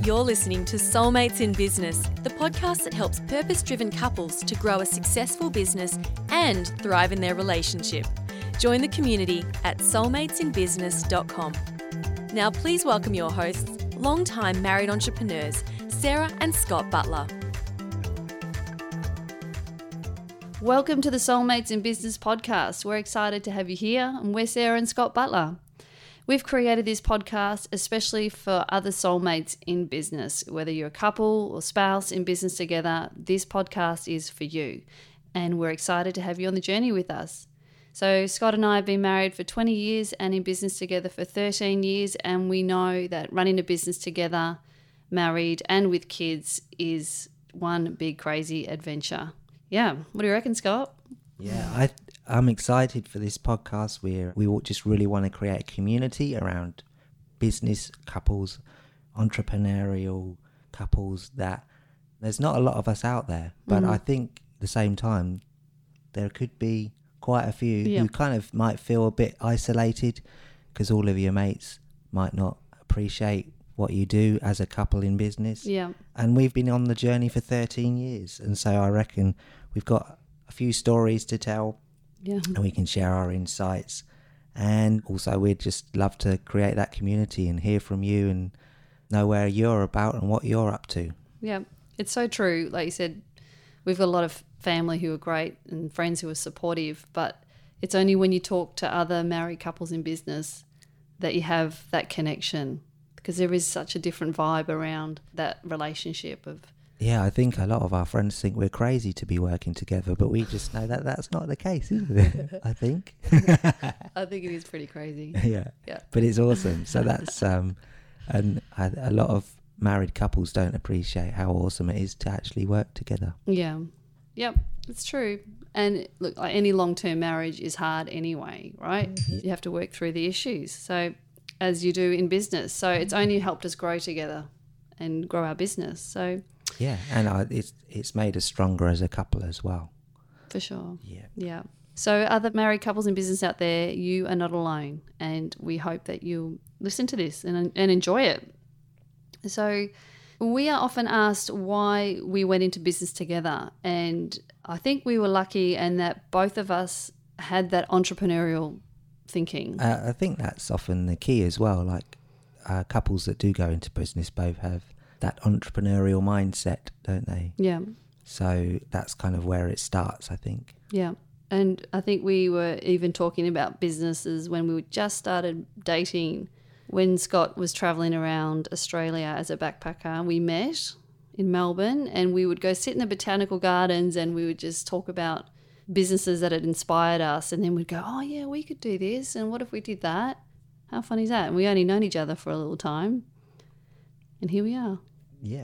You're listening to Soulmates in Business, the podcast that helps purpose-driven couples to grow a successful business and thrive in their relationship. Join the community at soulmatesinbusiness.com. Now please welcome your hosts, long-time married entrepreneurs, Sarah and Scott Butler. Welcome to the Soulmates in Business podcast. We're excited to have you here, and we're Sarah and Scott Butler. We've created this podcast especially for other soulmates in business. Whether you're a couple or spouse in business together, this podcast is for you, and we're excited to have you on the journey with us. So Scott and I have been married for 20 years and in business together for 13 years, and we know that running a business together, married and with kids, is one big crazy adventure. Yeah. What do you reckon, Scott? Yeah, I'm excited for this podcast where we all just really want to create a community around business couples, entrepreneurial couples, that there's not a lot of us out there. But I think at the same time, there could be quite a few who kind of might feel a bit isolated because all of your mates might not appreciate what you do as a couple in business. Yeah. And we've been on the journey for 13 years. And so I reckon we've got a few stories to tell, and we can share our insights. And also we'd just love to create that community and hear from you and know where you're about and what you're up to. Yeah, it's so true. Like you said, we've got a lot of family who are great and friends who are supportive, but it's only when you talk to other married couples in business that you have that connection, because there is such a different vibe around that relationship of... Yeah, I think a lot of our friends think we're crazy to be working together, but we just know that that's not the case, is it? I think. I think it is pretty crazy. Yeah. But it's awesome. So that's, and a lot of married couples don't appreciate how awesome it is to actually work together. Yeah. Yep, it's true. And look, like any long-term marriage is hard anyway, right? You have to work through the issues. So as you do in business. So it's only helped us grow together and grow our business. So... Yeah, and it's made us stronger as a couple as well. For sure. Yeah. So other married couples in business out there, you are not alone, and we hope that you'll listen to this and enjoy it. So we are often asked why we went into business together, and I think we were lucky in that both of us had that entrepreneurial thinking. I think that's often the key as well. Like couples that do go into business both have that entrepreneurial mindset, don't they? Yeah. So that's kind of where it starts, I think. Yeah. And I think we were even talking about businesses when we just started dating. When Scott was travelling around Australia as a backpacker, we met in Melbourne, and we would go sit in the botanical gardens and we would just talk about businesses that had inspired us, and then we'd go, oh yeah, we could do this, and what if we did that? How fun is that? And we only known each other for a little time, and here we are. Yeah.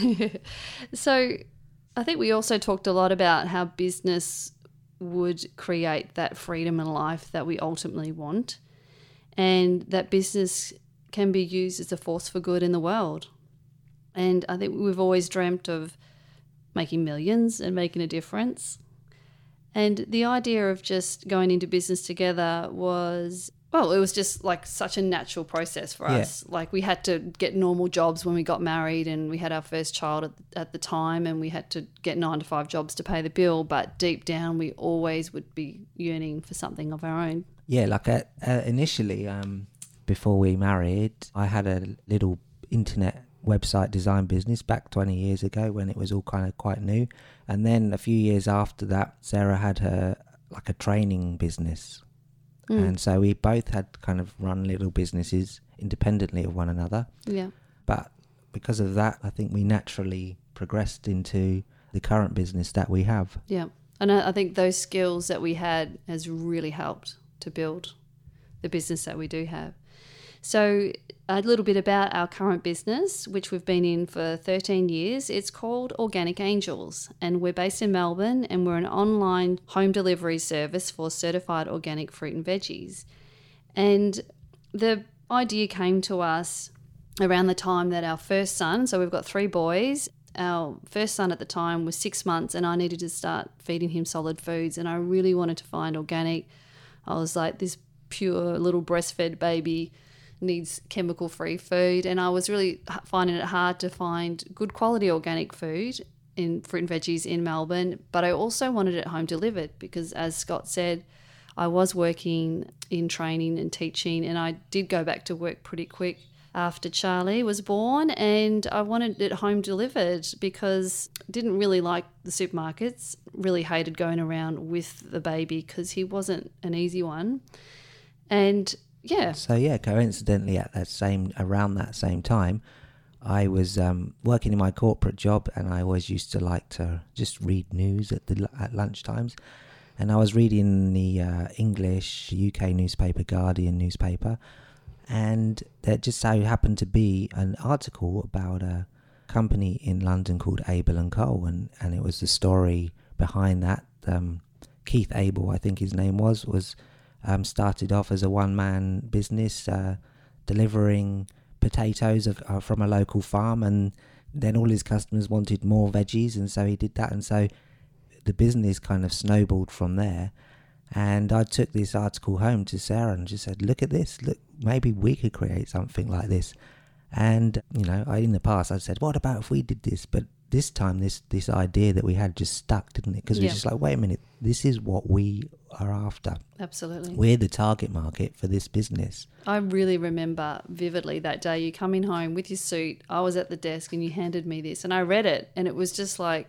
So I think we also talked a lot about how business would create that freedom in life that we ultimately want, and that business can be used as a force for good in the world. And I think we've always dreamt of making millions and making a difference. And the idea of just going into business together was... Well, it was just like such a natural process for us. Like we had to get normal jobs when we got married, and we had our first child at the time, and we had to get 9-to-5 jobs to pay the bill. But deep down, we always would be yearning for something of our own. Yeah, like initially, before we married, I had a little internet website design business back 20 years ago when it was all kind of quite new. And then a few years after that, Sarah had a training business. And so we both had kind of run little businesses independently of one another. Yeah. But because of that, I think we naturally progressed into the current business that we have. Yeah. And I think those skills that we had has really helped to build the business that we do have. So a little bit about our current business, which we've been in for 13 years. It's called Organic Angels, and we're based in Melbourne, and we're an online home delivery service for certified organic fruit and veggies. And the idea came to us around the time that our first son, so we've got 3 boys, our first son at the time was 6 months, and I needed to start feeding him solid foods, and I really wanted to find organic. I was like, this pure little breastfed baby needs chemical-free food, and I was really finding it hard to find good quality organic food in fruit and veggies in Melbourne, but I also wanted it home delivered because, as Scott said, I was working in training and teaching, and I did go back to work pretty quick after Charlie was born, and I wanted it home delivered because I didn't really like the supermarkets, really hated going around with the baby because he wasn't an easy one. And yeah. So yeah, coincidentally around that same time, I was working in my corporate job, and I always used to like to just read news at lunchtimes. And I was reading the English UK newspaper, Guardian newspaper, and there just so happened to be an article about a company in London called Abel & Co. And it was the story behind that. Keith Abel, I think his name was started off as a one-man business delivering potatoes from a local farm, and then all his customers wanted more veggies, and so he did that, and so the business kind of snowballed from there. And I took this article home to Sarah and just said, look at this, look, maybe we could create something like this. And in the past I'd said, what about if we did this? But this time this idea that we had just stuck, didn't it? Because we were just like, wait a minute, this is what we are after. Absolutely. We're the target market for this business. I really remember vividly that day you coming home with your suit. I was at the desk and you handed me this, and I read it, and it was just like,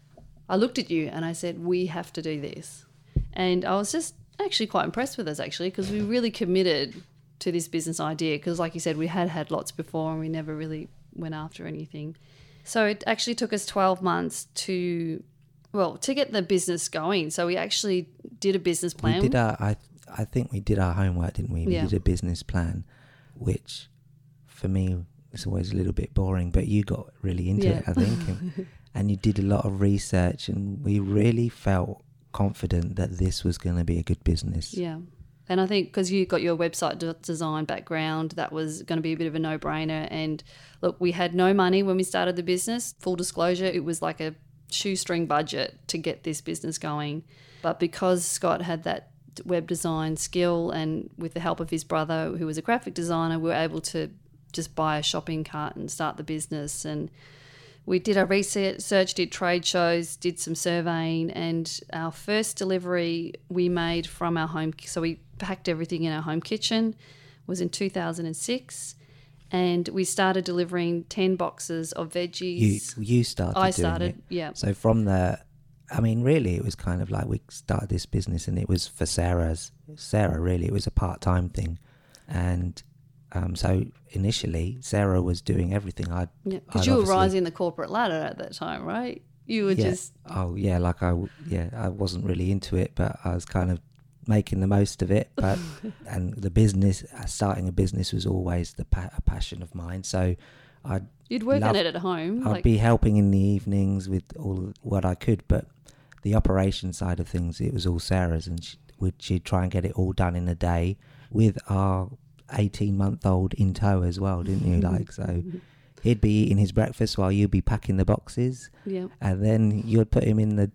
I looked at you and I said, we have to do this. And I was just actually quite impressed with us, actually, because we really committed to this business idea, because like you said, we had lots before and we never really went after anything. So it actually took us 12 months to get the business going. So we actually did a business plan. We did I think we did our homework, didn't we? We did a business plan, which for me is always a little bit boring, but you got really into it, I think. And you did a lot of research, and we really felt confident that this was going to be a good business. Yeah. And I think because you got your website design background, that was going to be a bit of a no-brainer. And look, we had no money when we started the business. Full disclosure, it was like a shoestring budget to get this business going. But because Scott had that web design skill, and with the help of his brother, who was a graphic designer, we were able to just buy a shopping cart and start the business. And we did our research, did trade shows, did some surveying, and our first delivery we made from our home, so we packed everything in our home kitchen, was in 2006, and we started delivering 10 boxes of veggies. You started I doing started, it. yeah. So really it was kind of like we started this business, and it was for Sarah, really, it was a part-time thing. And so initially, Sarah was doing everything. Because you were rising the corporate ladder at that time, right? You were just... Oh, yeah, I wasn't really into it, but I was kind of making the most of it. But and the business, starting a business was always a passion of mine. So you'd work on it at home. I'd be helping in the evenings with all what I could, but the operation side of things, it was all Sarah's, and she'd try and get it all done in a day with our 18-month-old in tow as well, didn't you? So he'd be eating his breakfast while you'd be packing the boxes, and then you'd put him in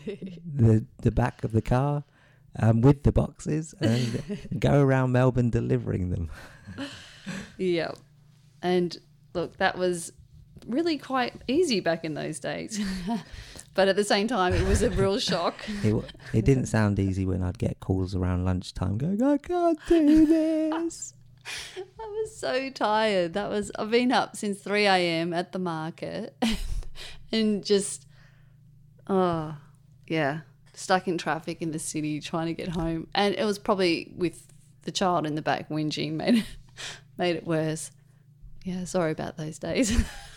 the back of the car with the boxes and go around Melbourne delivering them. Yeah. And look, that was really quite easy back in those days. But at the same time, it was a real shock. It didn't sound easy when I'd get calls around lunchtime going, I can't do this. I was so tired. I've been up since 3 a.m. at the market and just, stuck in traffic in the city trying to get home. And it was probably with the child in the back whinging made it worse. Yeah, sorry about those days.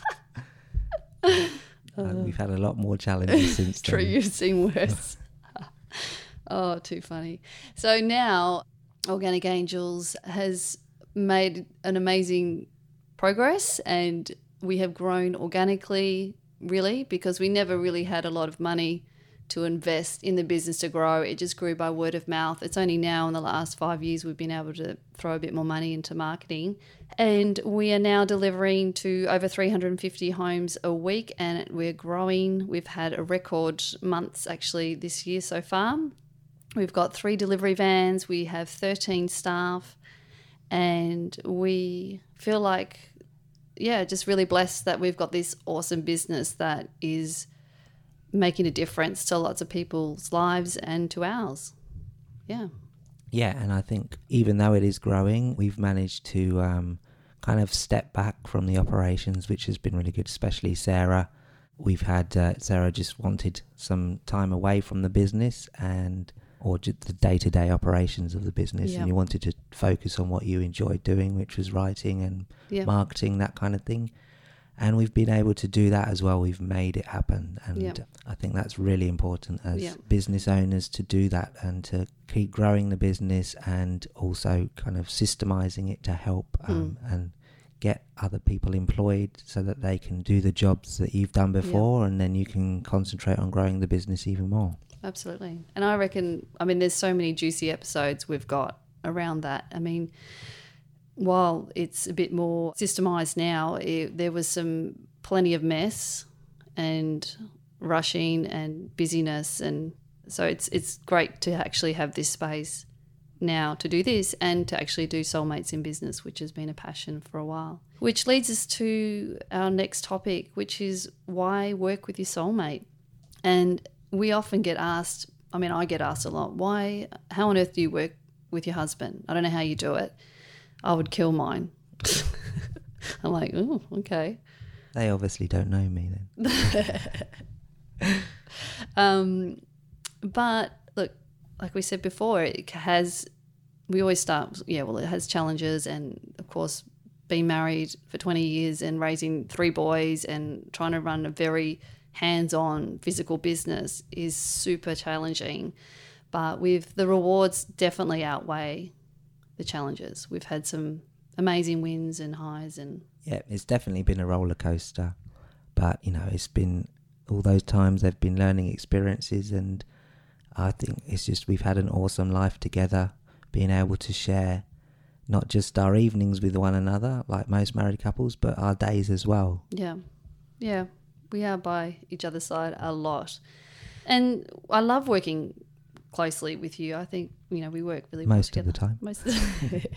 We've had a lot more challenges since then. True, you've seen worse. Oh, too funny. So now Organic Angels has made an amazing progress, and we have grown organically, really, because we never really had a lot of money to invest in the business to grow. It just grew by word of mouth. It's only now in the last 5 years we've been able to throw a bit more money into marketing, and we are now delivering to over 350 homes a week, and we're growing. We've had a record months actually this year so far. We've got 3 delivery vans, we have 13 staff, And we feel like, just really blessed that we've got this awesome business that is making a difference to lots of people's lives and to ours. Yeah. Yeah, and I think even though it is growing, we've managed to kind of step back from the operations, which has been really good, especially Sarah. We've had Sarah just wanted some time away from the business or just the day-to-day operations of the business, and you wanted to focus on what you enjoyed doing, which was writing and marketing, that kind of thing. And we've been able to do that as well. We've made it happen. And I think that's really important as business owners to do that and to keep growing the business and also kind of systemizing it to help and get other people employed so that they can do the jobs that you've done before, and then you can concentrate on growing the business even more. Absolutely. And I reckon, there's so many juicy episodes we've got around that. While it's a bit more systemized now, there was plenty of mess and rushing and busyness, and so it's great to actually have this space now to do this and to actually do Soulmates in Business, which has been a passion for a while. Which leads us to our next topic, which is why work with your soulmate. And we often get asked, I get asked a lot, how on earth do you work with your husband? I don't know how you do it. I would kill mine. I'm like, oh, okay. They obviously don't know me then. But look, like we said before, it has challenges, and of course being married for 20 years and raising 3 boys and trying to run a very hands-on physical business is super challenging. But the rewards definitely outweigh the challenges. We've had some amazing wins and highs, and it's definitely been a roller coaster, but it's been all those times they've been learning experiences, and I think it's just we've had an awesome life together, being able to share not just our evenings with one another like most married couples, but our days as well. Yeah, we are by each other's side a lot, and I love working closely with you. I think we work really well together. Most of the time.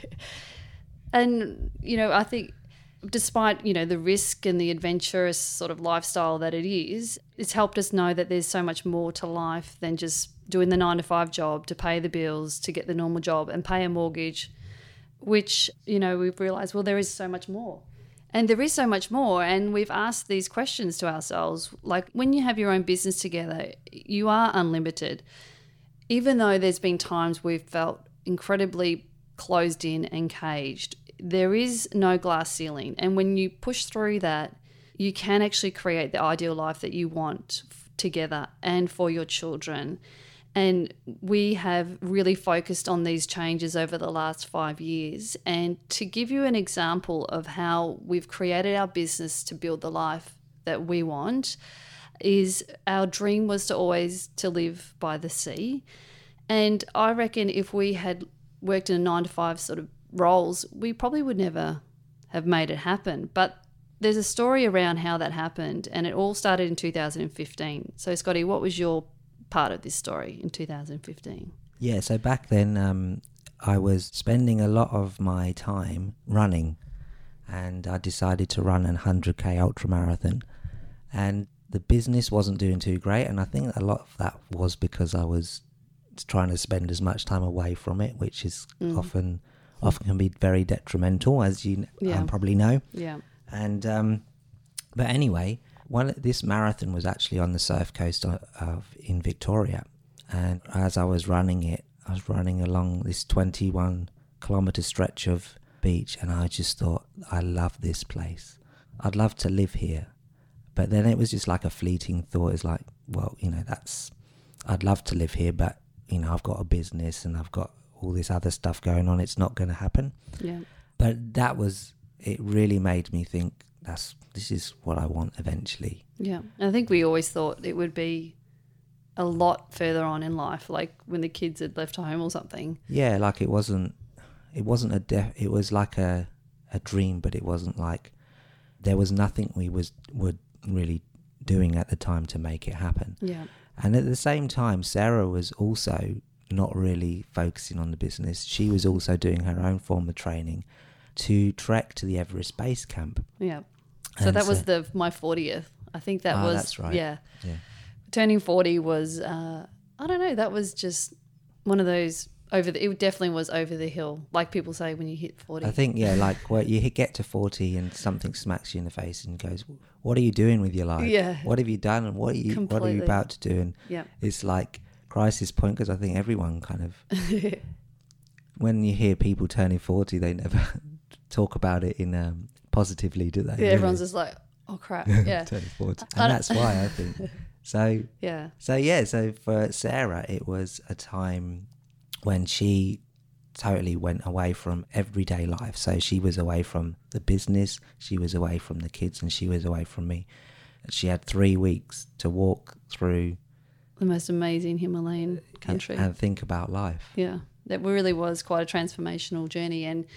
And I think despite the risk and the adventurous sort of lifestyle that it is, it's helped us know that there's so much more to life than just doing the 9-to-5 job to pay the bills, to get the normal job and pay a mortgage, which we've realized, there is so much more. And there is so much more, and we've asked these questions to ourselves, like when you have your own business together, you are unlimited. Even though there's been times we've felt incredibly closed in and caged, there is no glass ceiling. And when you push through that, you can actually create the ideal life that you want together and for your children. And we have really focused on these changes over the last 5 years. And to give you an example of how we've created our business to build the life that we want, is our dream was to live by the sea. And I reckon if we had worked in a 9-to-5 sort of roles, we probably would never have made it happen. But there's a story around how that happened, and it all started in 2015. So Scotty, what was your part of this story in 2015? Yeah, so back then I was spending a lot of my time running, and I decided to run a 100k ultramarathon. And the business wasn't doing too great, and I think a lot of that was because I was trying to spend as much time away from it, which is often can be very detrimental, as you probably know. Yeah. And but anyway, this marathon was actually on the Surf Coast in Victoria, and as I was running it, I was running along this 21-kilometre stretch of beach, and I just thought, I love this place. I'd love to live here. But then it was just like a fleeting thought. It's like, I'd love to live here, but, I've got a business and I've got all this other stuff going on. It's not going to happen. Yeah. But it really made me think, this is what I want eventually. Yeah. And I think we always thought it would be a lot further on in life, like when the kids had left home or something. Yeah, like it was like a dream, but it wasn't like, there was nothing we were really doing at the time to make it happen. Yeah. And at the same time, Sarah was also not really focusing on the business. She was also doing her own form of training to trek to the Everest Base Camp. Yeah. So that was my 40th. I think that was, that's right. Yeah. Yeah. Turning 40 was, I don't know, that was just one of those it definitely was over the hill, like people say when you hit 40. I think, like where you get to 40 and something smacks you in the face and goes, what are you doing with your life? Yeah. What have you done and what are you about to do? And it's like crisis point, because I think everyone kind of, when you hear people turning 40, they never talk about it in positively, do they? Yeah, everyone's just like, oh crap, yeah. Turning 40. And that's why I think. So for Sarah, it was a time when she totally went away from everyday life. So she was away from the business, she was away from the kids, and she was away from me. She had 3 weeks to walk through the most amazing Himalayan country and think about life. Yeah, that really was quite a transformational journey, and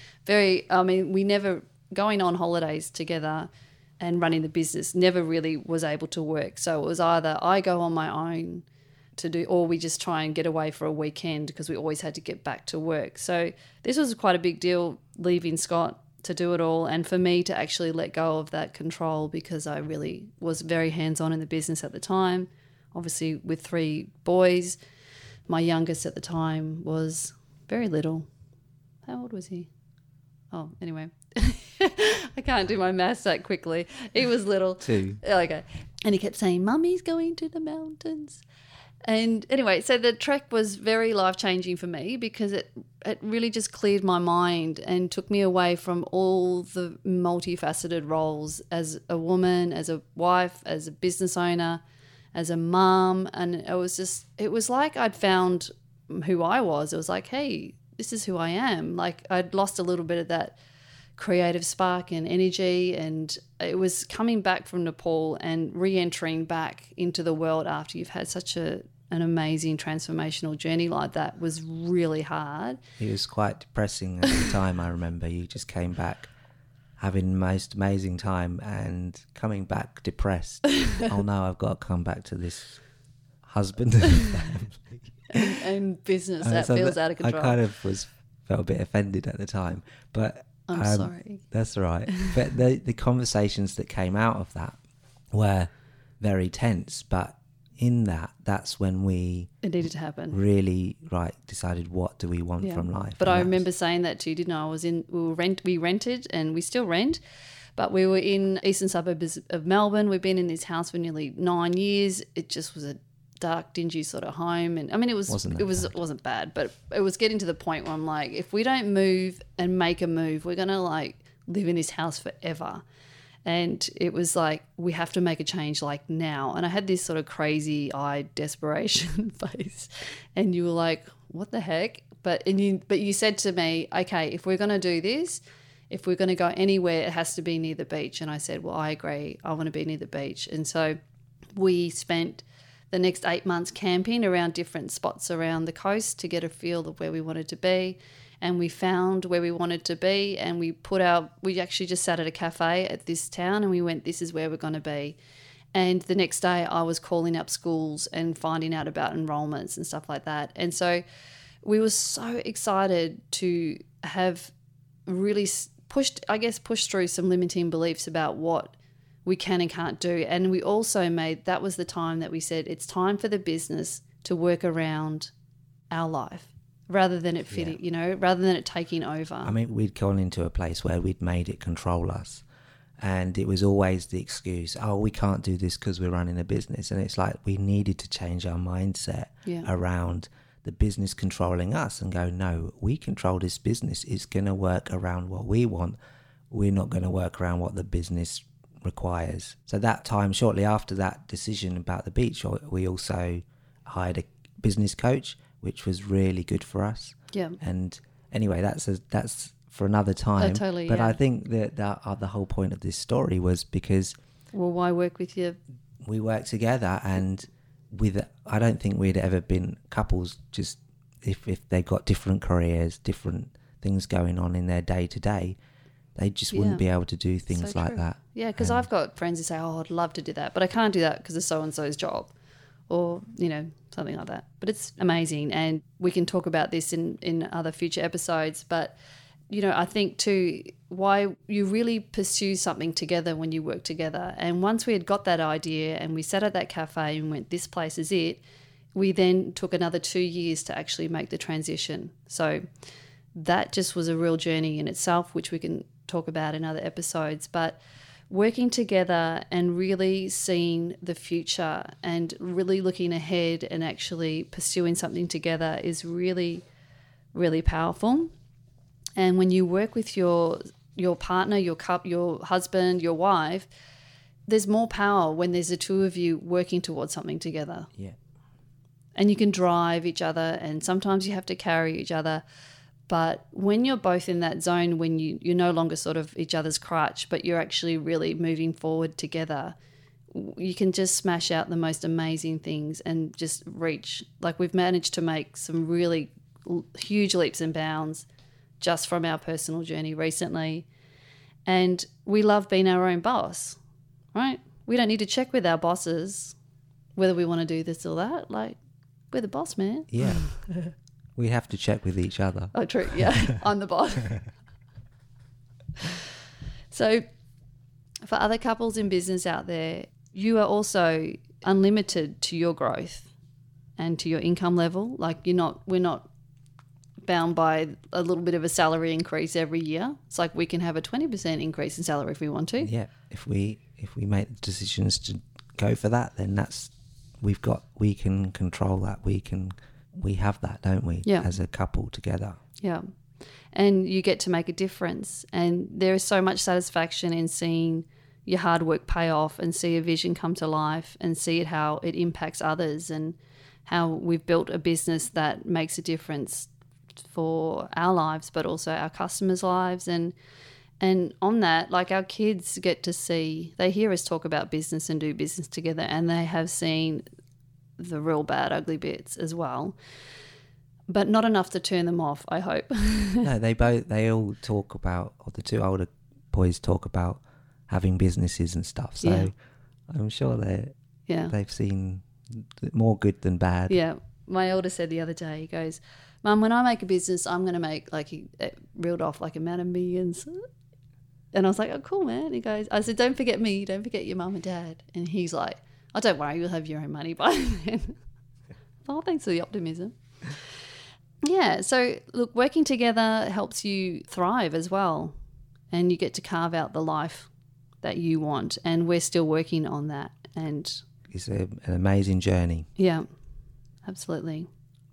we never, going on holidays together and running the business, never really was able to work. So it was either I go on my own to do, or we just try and get away for a weekend, because we always had to get back to work. So this was quite a big deal, leaving Scott to do it all, and for me to actually let go of that control, because I really was very hands-on in the business at the time, obviously with 3 boys. My youngest at the time was very little. How old was he? Oh, anyway. I can't do my maths that quickly. He was little. 2. Okay. And he kept saying, Mummy's going to the mountains. And anyway, so the trek was very life-changing for me, because it really just cleared my mind and took me away from all the multifaceted roles as a woman, as a wife, as a business owner, as a mum. And it was like I'd found who I was. It was like, hey, this is who I am. Like I'd lost a little bit of that creative spark and energy, and it was coming back from Nepal and re-entering back into the world after you've had such an amazing transformational journey like that was really hard. It was quite depressing at the time. I remember you just came back having the most amazing time and coming back depressed. Oh no, I've got to come back to this husband and family. And business that feels out of control. I kind of felt a bit offended at the time, but I'm sorry. That's all right. But the conversations that came out of that were very tense. But in that's when it needed to happen. Really, decided what do we want from life. But I remember saying that to you, didn't I? We rented, and we still rent, but we were in eastern suburbs of Melbourne. We've been in this house for nearly 9 years. It just was a dark, dingy sort of home, and I mean it wasn't bad, but it was getting to the point where I'm like, if we don't move and make a move, we're gonna live in this house forever. And it was like, we have to make a change now. And I had this sort of crazy-eyed desperation face, and you were like, what the heck? But you said to me, okay, if we're gonna do this, if we're gonna go anywhere, it has to be near the beach. And I said, well, I agree, I want to be near the beach. And so we spent the next 8 months camping around different spots around the coast to get a feel of where we wanted to be. And we found where we wanted to be, and we actually just sat at a cafe at this town, and we went, this is where we're going to be. And the next day I was calling up schools and finding out about enrollments and stuff like that. And so we were so excited to have really pushed through some limiting beliefs about what we can and can't do. And we also that was the time that we said, it's time for the business to work around our life rather than it fitting, rather than it taking over. I mean, we'd gone into a place where we'd made it control us, and it was always the excuse, oh, we can't do this because we're running a business. And it's like we needed to change our mindset around the business controlling us and go, no, we control this business. It's going to work around what we want. We're not going to work around what the business requires. So that time, shortly after that decision about the beach, we also hired a business coach, which was really good for us. Yeah. And anyway, that's for another time. Totally. But I think that the whole point of this story was because, well, why work with you? We worked together, and I don't think we'd ever been couples just if they got different careers, different things going on in their day to day. They just wouldn't be able to do things like that. Yeah, because I've got friends who say, oh, I'd love to do that, but I can't do that because of so-and-so's job. or, something like that. But it's amazing, and we can talk about this in other future episodes. But, I think too, why you really pursue something together when you work together. And once we had got that idea and we sat at that cafe and went, this place is it, we then took another 2 years to actually make the transition. So that just was a real journey in itself, which we can talk about in other episodes. But working together and really seeing the future and really looking ahead and actually pursuing something together is really, really powerful. And when you work with your partner, your husband, your wife, there's more power when there's the two of you working towards something together. Yeah. And you can drive each other, and sometimes you have to carry each other. But when you're both in that zone, when you're no longer sort of each other's crutch, but you're actually really moving forward together, you can just smash out the most amazing things and just reach. Like, we've managed to make some really huge leaps and bounds just from our personal journey recently. And we love being our own boss, right? We don't need to check with our bosses whether we want to do this or that. Like, we're the boss, man. Yeah. We have to check with each other. Oh, true. Yeah, I'm the boss. So for other couples in business out there, you are also unlimited to your growth and to your income level. Like, we're not bound by a little bit of a salary increase every year. It's like we can have a 20% increase in salary if we want to. Yeah. If we make the decisions to go for that, then we can control that. We have that, don't we? Yeah. As a couple together. Yeah. And you get to make a difference. And there is so much satisfaction in seeing your hard work pay off and see a vision come to life and see how it impacts others and how we've built a business that makes a difference for our lives, but also our customers' lives. And on that, like, our kids get to see, they hear us talk about business and do business together, and they have seen the real bad, ugly bits as well, but not enough to turn them off, I hope. No, they all talk about, or the two older boys talk about having businesses and stuff. So Yeah. I'm sure Yeah. they've seen more good than bad. Yeah. My elder said the other day, he goes, Mum, when I make a business, I'm going to make, like, he reeled off like amount of millions. And I was like, oh, cool, man. He goes, I said, don't forget me. Don't forget your mum and dad. And he's like, oh, don't worry, you'll have your own money by then. Oh, thanks for the optimism. Yeah, so look, working together helps you thrive as well, and you get to carve out the life that you want, and we're still working on that. And It's an amazing journey. yeah, absolutely.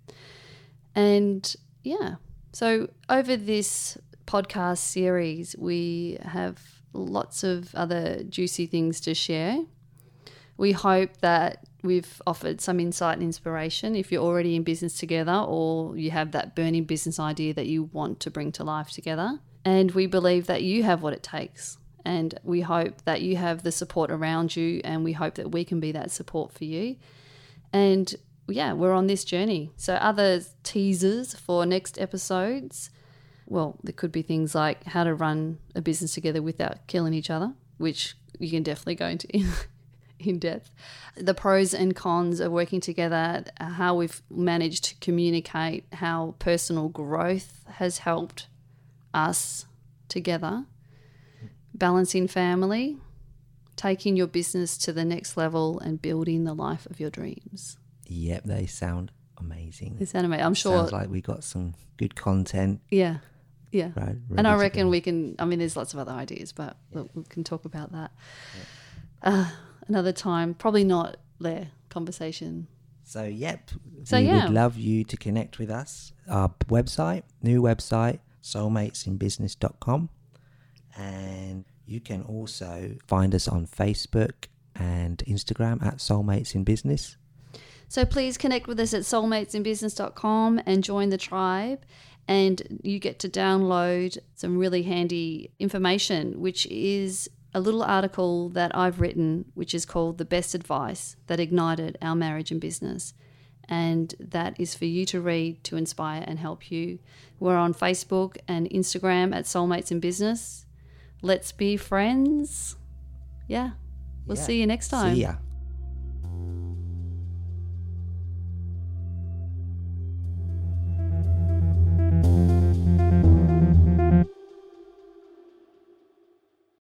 And yeah, so over this podcast series, we have lots of other juicy things to share. We hope that we've offered some insight and inspiration if you're already in business together or you have that burning business idea that you want to bring to life together. And we believe that you have what it takes. And we hope that you have the support around you, and we hope that we can be that support for you. And yeah, we're on this journey. So other teasers for next episodes, well, there could be things like how to run a business together without killing each other, which you can definitely go into in depth. The pros and cons of working together, how we've managed to communicate, how personal growth has helped us together, balancing family, taking your business to the next level, and building the life of your dreams. Yep, they sound amazing. They sound amazing. I'm sure. Sounds like we got some good content. Yeah. Yeah. Right, and I ready to reckon go. we can, I mean, there's lots of other ideas, but look, we can talk about that another time. Probably not there, conversation. So, yep. So, we yeah. would love you to connect with us. Our website, new website, soulmatesinbusiness.com. And you can also find us on Facebook and Instagram at Soulmates in Business. So please connect with us at soulmatesinbusiness.com and join the tribe. And you get to download some really handy information, which is a little article that I've written, which is called The Best Advice That Ignited Our Marriage and Business. And that is for you to read, to inspire and help you. We're on Facebook and Instagram at Soulmates in Business. Let's be friends. Yeah. We'll see you next time. See ya.